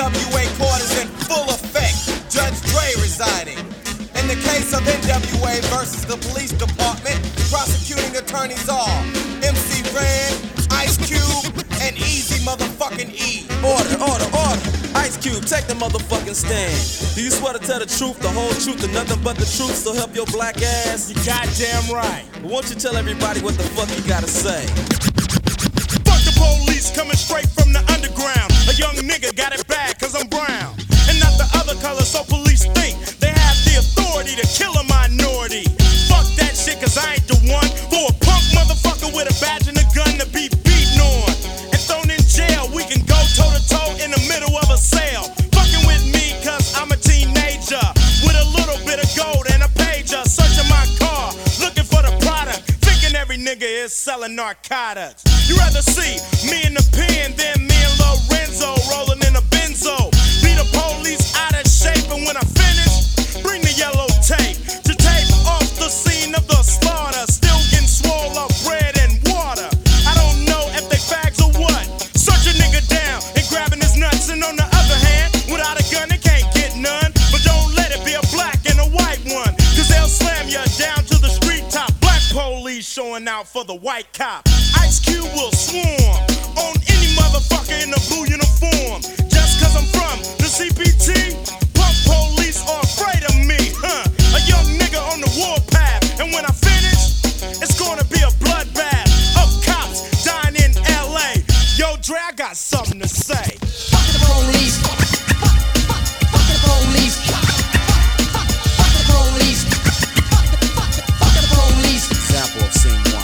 NWA court is in full effect. Judge Dre residing. In the case of NWA versus the police department, prosecuting attorneys are MC Ren, Ice Cube, and Easy motherfucking E. Order. Ice Cube, take the motherfucking stand. Do you swear to tell the truth, the whole truth, and nothing but the truth, so help your black ass? You goddamn right. Won't you tell everybody what the fuck you gotta say? Fuck the police coming straight from the underground. A young nigga got it bad cause I'm brown. And not the other color, so police think they have the authority to kill a minority. Fuck that shit cause I ain't the one for a punk motherfucker with a badge and a gun to be beaten on and thrown in jail. We can go toe to toe in the middle of a sale. Fucking with me cause I'm a teenager with a little bit of gold and a pager. Searching my car, looking for the product, thinking every nigga is selling narcotics. You rather see me in the pen than me and Lorenzo rolling in a benzo. Be the police out of shape, and when I finish, bring the yellow tape to tape off the scene of the slaughter. Still getting swole up bread and water. I don't know if they fags or what. Search a nigga down and grabbing his nuts, and on the other hand, without a gun they can't get none. But don't let it be a black and a white one, cause they'll slam you down to the street top. Black police showing out for the white cop. Ice Cube will swarm on any motherfucker in a blue uniform. Just cause I'm from the CPT, punk police are afraid of me, huh? A young nigga on the warpath, and when I finish, it's gonna be a bloodbath of cops dying in LA. Yo, Dre, I got something to say. Fuck the police. Fuck the police. Fuck the police. Fuck the police. Example of scene 1.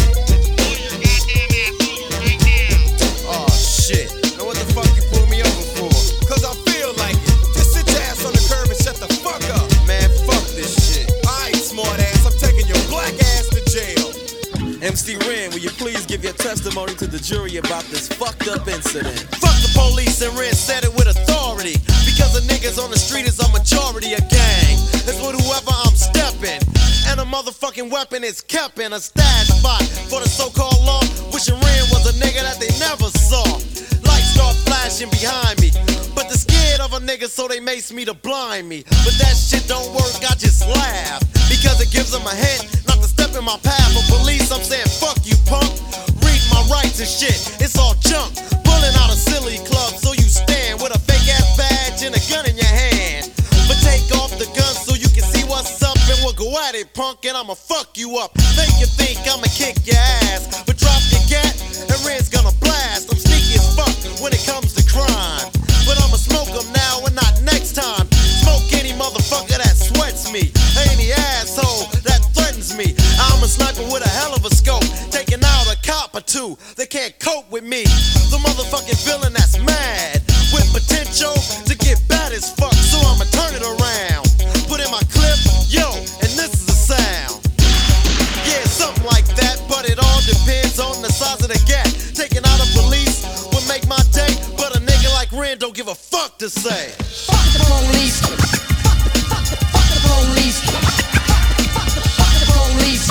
Oh shit. Now what the fuck you pull me over for? Cause I feel like it. Just sit your ass on the curb and shut the fuck up. Man, fuck this shit. Alright, smart ass, I'm taking your black ass to jail. MC Ren, will you please give your testimony to the jury about this fucked up incident? Fuck the police, and Ren said it with authority. Because the niggas on the street is a majority of gang. It's with whoever I'm stepping. And a motherfucking weapon is kept in a stash spot for the so-called law. Wishing Ren was a nigga that they never saw. Lights start flashing behind me, but they're scared of a nigga, so they mace me to blind me. But that shit don't work, I just laugh, because it gives them a hint not to step in my path. For police, I'm saying fuck you, punk. Read my rights and shit, it's all junk. Pulling out a silly club, so you stand with a fake ass badge and a gun in your hand. But take off the gun so you can see what's up, and we'll go at it, punk, and I'ma fuck you up. Think you think I'ma kick your ass, but drop your gat and Red's gonna blast. I'm sneaky as fuck when it comes to crime, but I'ma smoke them now and not next time. Smoke any motherfucker that sweats me, any asshole that threatens me. I'm a sniper with a hell of a scope, taking out a cop or two. They can't cope with me. The motherfucking villain that's mad with potential to get bad as fuck, so I'ma turn it around. Put in my clip, yo, and this is the sound. Yeah, something like that, but it all depends on the size of the gap. Taking out a police would make my day, but a nigga like Ren don't give a fuck to say. Fuck the police. Fuck the police. Fuck the police.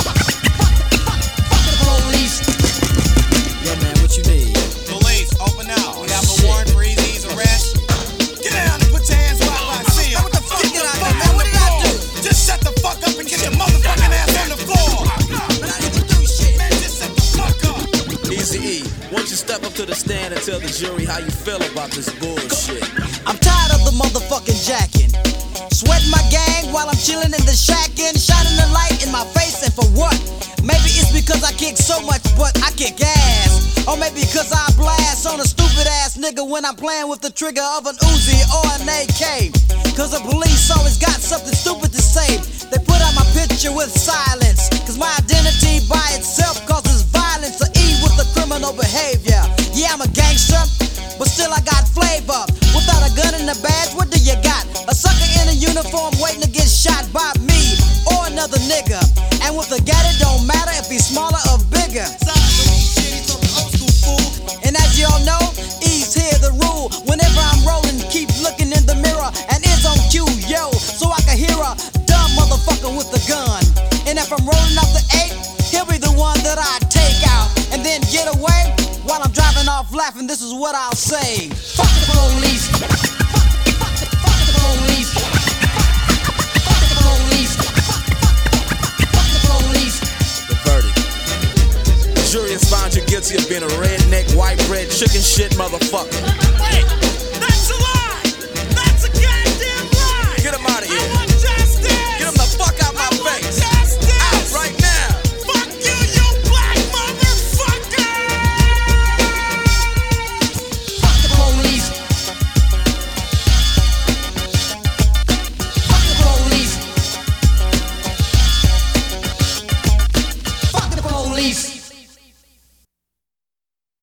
Fuck the police. Yeah, man, what you need? Police, open up. We have a warrant for Easy's arrest. Get down and put your hands where I see you. What the fuck? Get out there, man. What did I do? Just shut the fuck up and get your motherfucking ass on the floor. I didn't do shit. Man, just shut the fuck up. Easy E, won't you step up to the stand and tell the jury how you feel about this bullshit? I'm tired of the motherfucking jacking. Sweating my gang while I'm chilling in the shacking. Shining the light in my face, and for what? Maybe it's because I kick so much, but I kick ass. Or maybe because I blast on a stupid ass nigga when I'm playing with the trigger of an Uzi or an AK. Cause the police always got something stupid to say. They put out my picture with silence, cause my identity by itself causes violence. Or E with the criminal behavior. Yeah, I'm a gangster, but still I got flavor. Without a gun and a badge, what do you got? A sucker in a uniform waiting to get shot by me or another nigga. And with a gat, it don't matter if he's smaller or bigger. And as y'all know, E's here the rule. Whenever I'm rolling, keep looking in the mirror, and it's on cue, yo, so I can hear a dumb motherfucker with a gun. And if I'm rolling up the 8, he'll be the one that I take out and then get away while I'm driving off laughing. This is what I'll say: fuck the police. police. Fuck the police. Fuck the police. The verdict. The jury has found you guilty of being a redneck, white bread, chicken shit motherfucker.